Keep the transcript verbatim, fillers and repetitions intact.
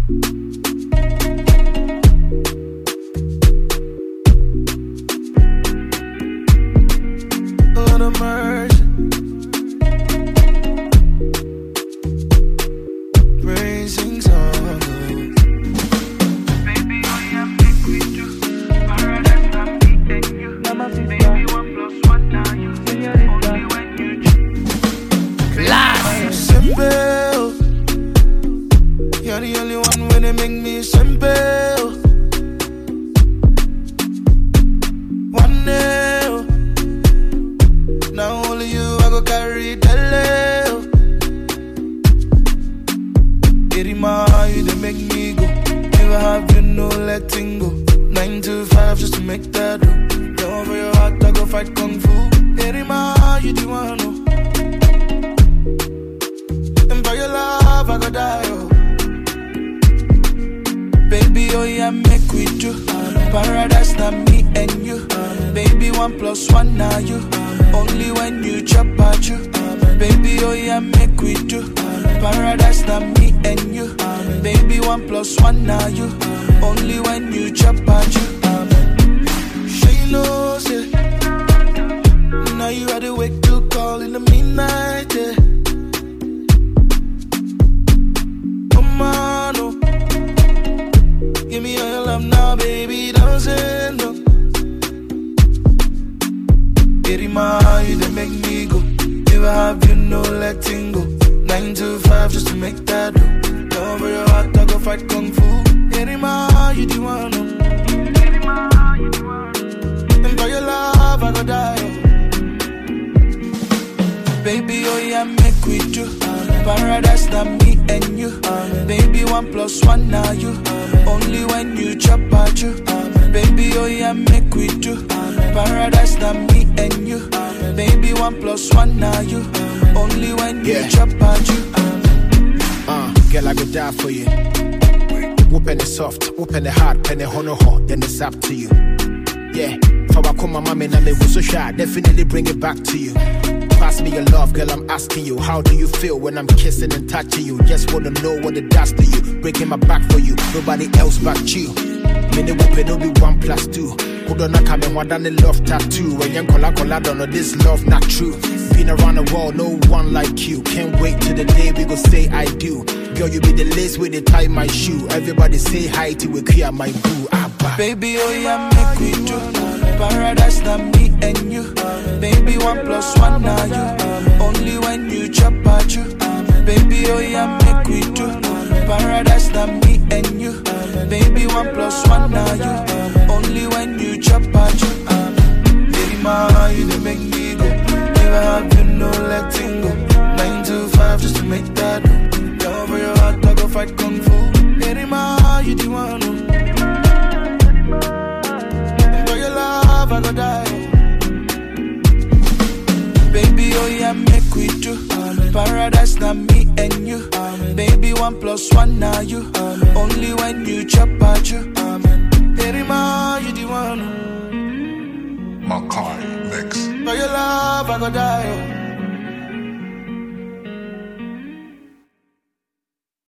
Lord of mercy. Praising song. Baby, I am big with you. Paradise, I'm me and you. Baby, one plus one now you. Only when you choose. Last. Simple. You're the only one when they make me simple. One day, now only you I go carry the love. Irima, you they make me go. Never have you no letting go. Nine to five just to make that do. Down for your heart I go fight kung fu. Irima, you the one who. And for your love I go die oh. Baby, oh yeah, make we do. Paradise, now me and you. Baby, one plus one now you. Only when you chop at you. Baby, oh yeah, make we do. Paradise, now me and you. Baby, one plus one now you. Only when you chop at you. She knows it. Now you had to wake to call in the midnight, yeah. Come on, oh. Give me all your love now, baby, don't say no. Irima, you they make me go. Never have you no letting go. Nine to five just to make that do. Down for your heart, I go fight kung fu. Irima, you the one, no. And for your love, I go die, oh. Baby, oh yeah, make we do. Paradise, now me and you. Baby, one plus one now you. Only when you chop at you. Baby, oh yeah, make we do. Paradise, now me and you. Baby, one plus one now you. Only when Yeah. you chop at you. Uh, girl, I go die for you. Whoopin' it soft, whoopin' it hard, pen it hono ho, then it's up to you. Yeah, for I call my mommy and I was so shy, definitely bring it back to you. Pass me your love, girl, I'm asking you. How do you feel when I'm kissing and touching you? Just wanna know what it does to you. Breaking my back for you, nobody else but you. Many whoopin' no be one plus two. Who don't come and want the love tattoo? When young cola cola don't know this love not true. Been around the world, no one like you. Can't wait till the day we go say I do. Girl, you be the lace with the tie my shoe. Everybody say hi to we clear my boo. Ah, bah. Baby, oh yeah, make we do. Paradise, now me and you. Baby, one plus one now you. Only when you chop at you. Baby, oh yeah, make we do. Paradise, now me and you. Baby, one plus one now you. Only when you chop at you. Baby, ma, you they make me go. Never have you no letting go. Nine to five just to make that do. Down for your heart, I go fight kung fu. Baby, ma, you the one who. I go die. Baby, oh yeah, make we do. Paradise, now me and you. Baby, one plus one now you. Only when you chop at you. Erima, you the one. Makai mix. For your love, I go die.